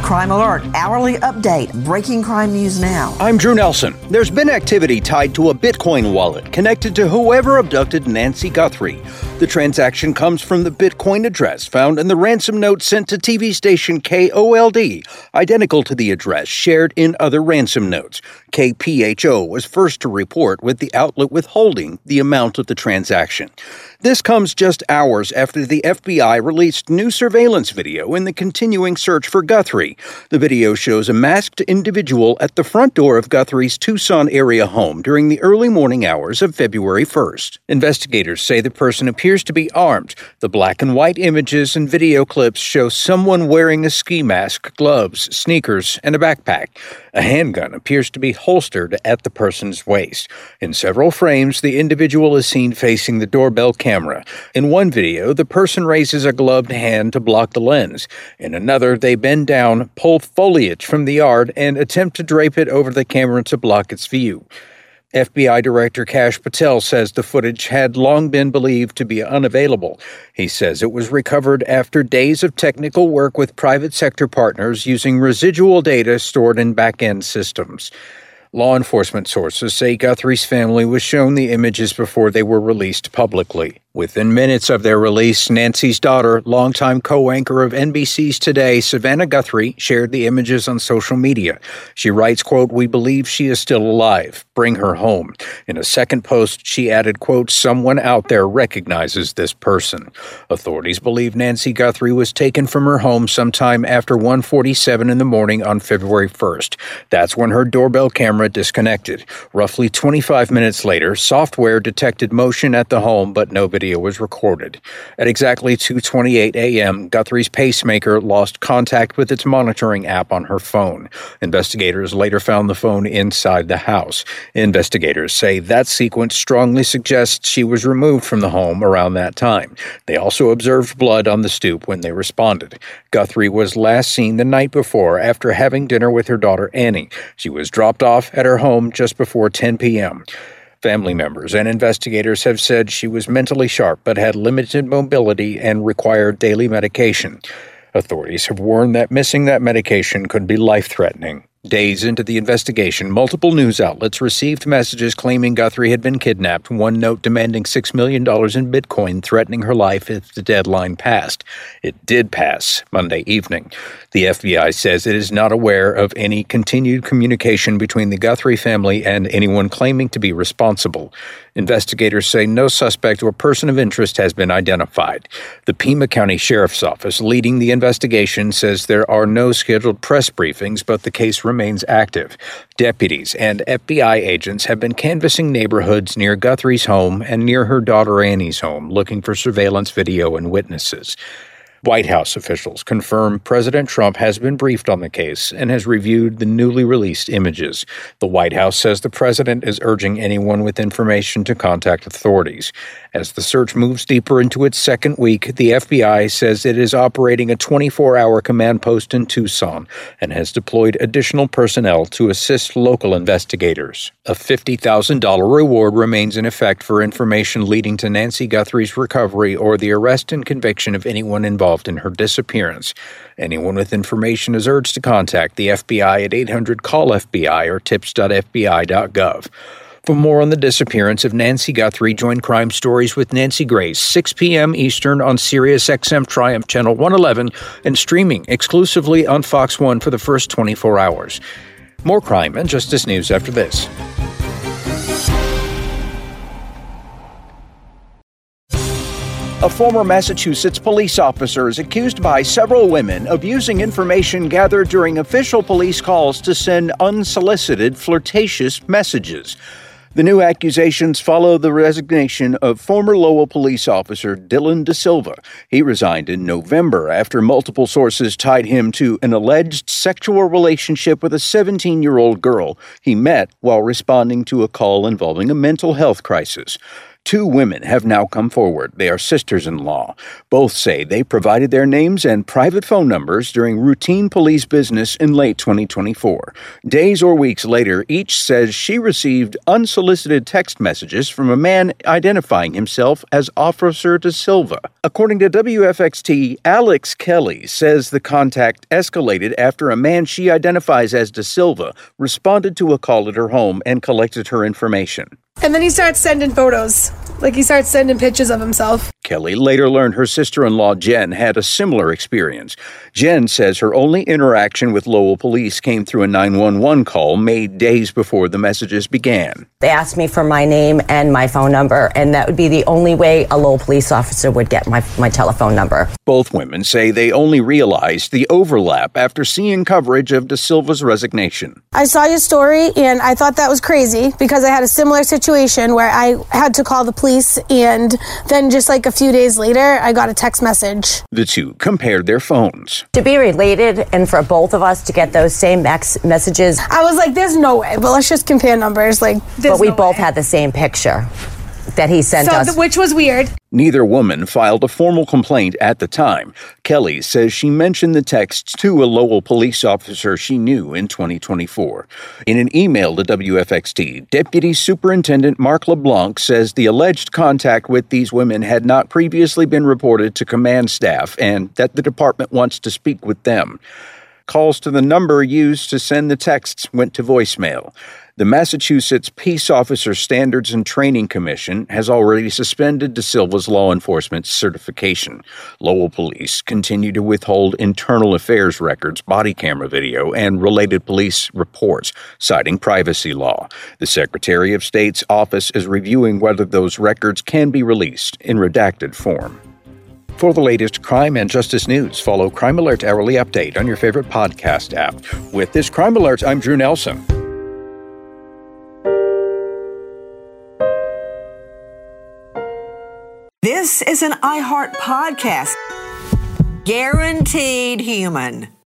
Crime Alert, hourly update, breaking crime news now. I'm Drew Nelson. There's been activity tied to a Bitcoin wallet connected to whoever abducted Nancy Guthrie. The transaction comes from the Bitcoin address found in the ransom note sent to TV station KOLD, identical to the address shared in other ransom notes. KPHO was first to report, with the outlet withholding the amount of the transaction. This comes just hours after the FBI released new surveillance video in the continuing search for Guthrie. The video shows a masked individual at the front door of Guthrie's Tucson area home during the early morning hours of February 1st. Investigators say the person appears to be armed. The black and white images and video clips show someone wearing a ski mask, gloves, sneakers, and a backpack. A handgun appears to be holstered at the person's waist. In several frames, the individual is seen facing the doorbell camera. In one video, the person raises a gloved hand to block the lens. In another, they bend down, pull foliage from the yard, and attempt to drape it over the camera to block its view. FBI Director Kash Patel says the footage had long been believed to be unavailable. He says it was recovered after days of technical work with private sector partners using residual data stored in back-end systems. Law enforcement sources say Guthrie's family was shown the images before they were released publicly. Within minutes of their release, Nancy's daughter, longtime co-anchor of NBC's Today, Savannah Guthrie, shared the images on social media. She writes, quote, "We believe she is still alive. Bring her home." In a second post, she added, quote, "Someone out there recognizes this person." Authorities believe Nancy Guthrie was taken from her home sometime after 1:47 in the morning on February 1st. That's when her doorbell camera disconnected. Roughly 25 minutes later, software detected motion at the home, but no video was recorded. At exactly 2:28 a.m., Guthrie's pacemaker lost contact with its monitoring app on her phone. Investigators later found the phone inside the house. Investigators say that sequence strongly suggests she was removed from the home around that time. They also observed blood on the stoop when they responded. Guthrie was last seen the night before after having dinner with her daughter Annie. She was dropped off at her home just before 10 p.m. Family members and investigators have said she was mentally sharp but had limited mobility and required daily medication. Authorities have warned that missing that medication could be life-threatening. Days into the investigation, multiple news outlets received messages claiming Guthrie had been kidnapped, one note demanding $6 million in Bitcoin, threatening her life if the deadline passed. It did pass Monday evening. The FBI says it is not aware of any continued communication between the Guthrie family and anyone claiming to be responsible. Investigators say no suspect or person of interest has been identified. The Pima County Sheriff's Office, leading the investigation, says there are no scheduled press briefings, but the case remains active. Deputies and FBI agents have been canvassing neighborhoods near Guthrie's home and near her daughter Annie's home, looking for surveillance video and witnesses. White House officials confirm President Trump has been briefed on the case and has reviewed the newly released images. The White House says the president is urging anyone with information to contact authorities. As the search moves deeper into its second week, the FBI says it is operating a 24-hour command post in Tucson and has deployed additional personnel to assist local investigators. A $50,000 reward remains in effect for information leading to Nancy Guthrie's recovery or the arrest and conviction of anyone involved in her disappearance. Anyone with information is urged to contact the FBI at 800-CALL-FBI or tips.fbi.gov. For more on the disappearance of Nancy Guthrie, join Crime Stories with Nancy Grace, 6 p.m. Eastern on SiriusXM Triumph Channel 111 and streaming exclusively on Fox 1 for the first 24 hours. More crime and justice news after this. A former Massachusetts police officer is accused by several women of using information gathered during official police calls to send unsolicited, flirtatious messages. The new accusations follow the resignation of former Lowell police officer Dylan De Silva. He resigned in November after multiple sources tied him to an alleged sexual relationship with a 17-year-old girl he met while responding to a call involving a mental health crisis. 2 women have now come forward. They are sisters-in-law. Both say they provided their names and private phone numbers during routine police business in late 2024. Days or weeks later, each says she received unsolicited text messages from a man identifying himself as Officer De Silva. According to WFXT, Alex Kelly says the contact escalated after a man she identifies as De Silva responded to a call at her home and collected her information. And then he starts sending photos. He starts sending pictures of himself. Kelly later learned her sister-in-law, Jen, had a similar experience. Jen says her only interaction with Lowell police came through a 911 call made days before the messages began. They asked me for my name and my phone number, and that would be the only way a Lowell police officer would get my telephone number. Both women say they only realized the overlap after seeing coverage of De Silva's resignation. I saw your story, and I thought that was crazy because I had a similar situation where I had to call the police, and then just a few days later, I got a text message. The two compared their phones. To be related and for both of us to get those same messages. I was like, there's no way, but let's just compare numbers. But we both had the same picture that he sent us. Which was weird. Neither woman filed a formal complaint at the time. Kelly says she mentioned the texts to a Lowell police officer she knew in 2024. In an email to WFXT, Deputy Superintendent Mark LeBlanc says the alleged contact with these women had not previously been reported to command staff and that the department wants to speak with them. Calls to the number used to send the texts went to voicemail. The Massachusetts Peace Officer Standards and Training Commission has already suspended De Silva's law enforcement certification. Lowell police continue to withhold internal affairs records, body camera video, and related police reports, citing privacy law. The Secretary of State's office is reviewing whether those records can be released in redacted form. For the latest crime and justice news, follow Crime Alert Hourly Update on your favorite podcast app. With this Crime Alert, I'm Drew Nelson. This is an iHeart podcast. Guaranteed human.